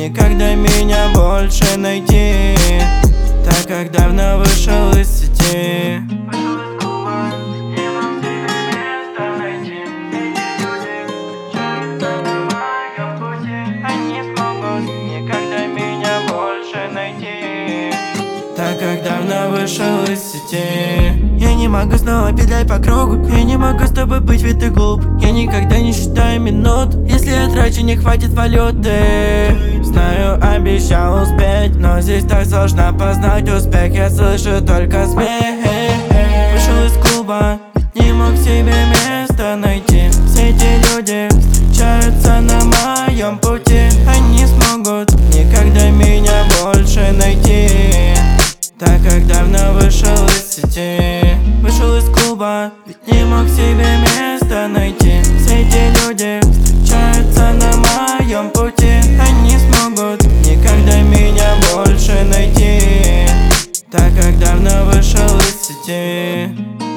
никогда меня больше найти, так как давно вышел из сети. Так как давно вышел из сети. Я не могу снова петлять по кругу. Я не могу с тобой быть, ведь ты глуп. Я никогда не считаю минут. Если я трачу, не хватит валюты. Знаю, обещал успеть, но здесь так сложно познать успех. Я слышу только смех. Вышел из клуба, ведь не мог себе места найти. Все эти люди встречаются на моем пути. Они смогут никогда меня больше найти, так как давно вышел из сети. Вышел из клуба, ведь не мог себе места найти. Все эти люди встречаются на моем пути. Они смогут никогда меня больше найти, так как давно вышел из сети.